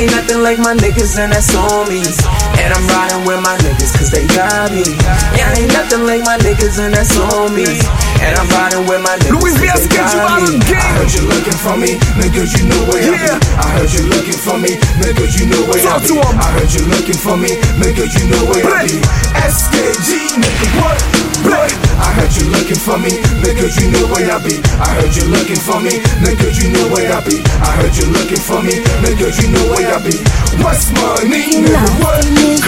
ain't nothing like my niggas and that's on me. And I'm riding with my niggas cause they got me. Yeah, ain't nothing like my niggas and that's on me. And I'm riding with my niggas Louis cause they got me. I heard you looking for me, niggas, you know where I be. I heard you looking for me, niggas, you know where I be. I heard you looking for me, niggas, you know where I be. SKG, nigga, what? I heard you looking for me, niggas, you know where I be. I heard you looking for me, niggas, you know where I be. I heard you looking for me, niggas, you know where I be. What's money, nigga, what?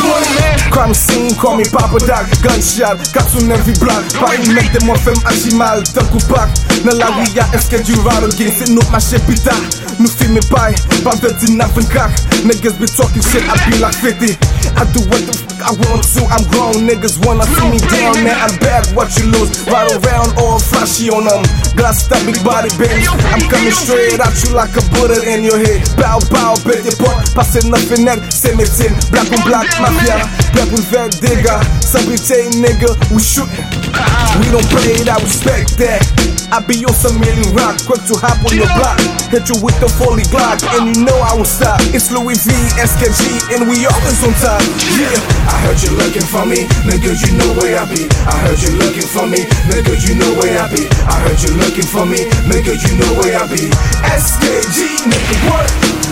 Crime scene, call me Papa Doc. Gunshot, cops on every block. Paris make them moi femme agit mal, tant coup pack. Dans la rue y'a SKG Rattle Gang, c'est nous ma chépita. Nous filme paille, pas de 19 crack. Niggas be talking shit, I be like 50. I do what the fuck I want to, I'm grown. Niggas wanna see me down, man, I'm bad, what you lose. Ride around all flashy on them. Glass that big body, bitch. I'm coming straight at you like a bullet in your head. Bow, bow, bet your pot. Passing nothing net, c'est médecine. Black on black, mafia. Black on vet digger. Sabité, nigga, we shootin'. We don't play that, respect that. I be on some million rock, quick to hop on your block. Hit you with the Foley Glock, and you know I won't stop. It's Louis V, SKG, and we always on top. Yeah. I heard you looking for me, niggas, you know where I be. I heard you looking for me, niggas, you know where I be. I heard you looking for me, niggas, you know where I be. SKG, nigga, what?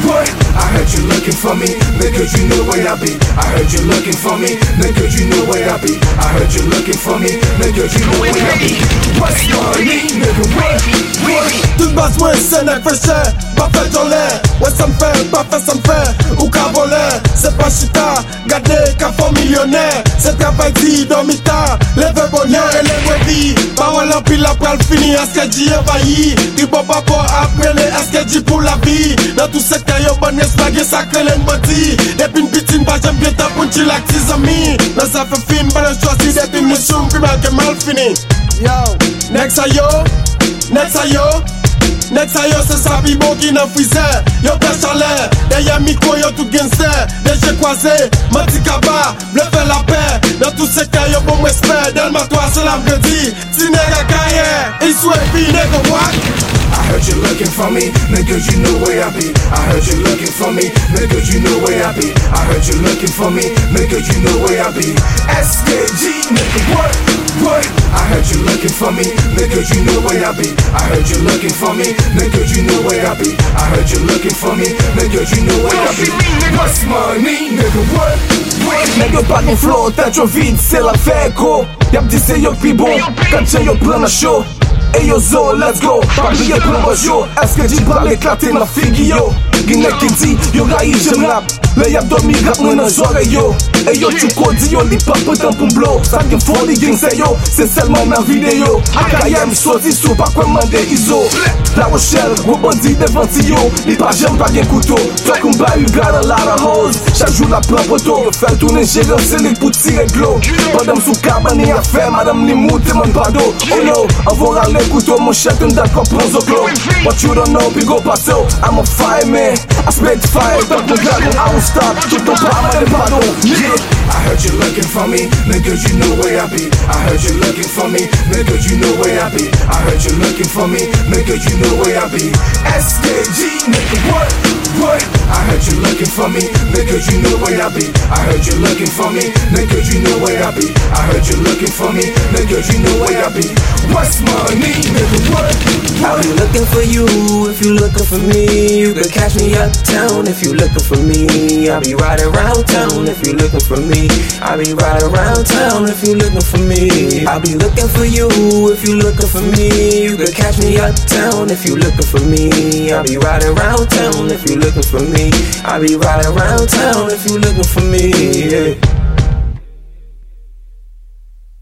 I heard you looking for me, niggas, you know where I be. I heard you looking for me, niggas, you know where I be. I heard you looking for me, niggas, you know where I be. What's money, nigga, what? Tout base moi c'est n'est fait cher, pas fait dans l'air. Ouais ça me fait, pas fait ça me fait. Ou qu'à voler, c'est pas chita. Gardez qu'à fond millionnaire. C'est travail dit dans mi temps. Lève bonheur et lève vie. Parole en pile après le fini. SKG envahi. Tu peux pas après les SKG pour la vie. Dans tout secteur y'a bon espag et sacré l'embody. Depuis une petite bas j'aime bien ta punchi like tes amis. Dans ça fait film, pas le choisir depuis une soum. Puis mal que mal fini. Yo, next a yo. Next a yo, c'est ça bibo qui n'a freezer. Yo pêche en l'air, derrière micro yo tout gangster. Déjà croisé, menti kaba, bleu fait la paix. Dans tout ce cas yo bon m'espère. Delma toi c'est la m'gedi, si nègre carrière. Il souhaite vie, nègre what? I heard you looking for me, niggas, you know where I be. I heard you looking for me, niggas, you know where I be. I heard you looking for me, niggas, you know where I be. SKG, nigga, what? I heard you looking for me, niggas, you know where I be. I heard you looking for me, niggas, you know where I be. I heard you looking for me, niggas, you know where I be. What's money, nigga, what? Nègre pas ton flow, tête yo vide, c'est la fête gros. Y'a dit c'est yo pi bon, quand j'ai yo plein de show. Hey yo zo, let's go, pas briller plein de yo. SKG pas l'éclater ma figue yo. Guinée qui dit, yo raï j'aime rap. Le y'a dormi rap moi dans j'aurais yo. Hey yo tu codi yo, li pas potent pour blow. Ça qui faut les gang c'est yo, c'est seulement ma vidéo. AKM sorti sous pas quoi demander ISO. La Rochelle, rebondit devant yo. Li pas j'aime pas bien couteau. Toi qu'on bat you got a lot of hoes. Chaque jour la plein poteau. Yo fait tourner gérant c'est les pour tirer de l'eau. Madame sous cabane à faire, madame les moutes et mon pado. Oh no, envoie les couteaux, mon chef t'en d'accord prends au clos. What you don't know, puis go passo. I'm a fireman, I spit fire. Tant mon dragon, I won't stop. Tout ton pas mal de pardon. I heard you looking for me, niggas, you know where I be. I heard you looking for me, niggas, you know where I be. I heard you looking for me, niggas, you know where I be. SKG, nigga, what? I heard you looking for me, niggas, you know where I be. I heard you looking for me, niggas, you know where I be. I heard you looking for me, niggas, you know where I be. What's money, nigga, what? I'll be looking for you if you looking for me. You can catch me uptown if you looking for me. I'll be riding around town if you looking for me. I'll be riding around town if you looking for me. I'll be looking for you if you looking for me. You can catch me uptown if you looking for me. I'll be riding around town if you looking for me. I'll be riding around town if you looking for me. Yeah.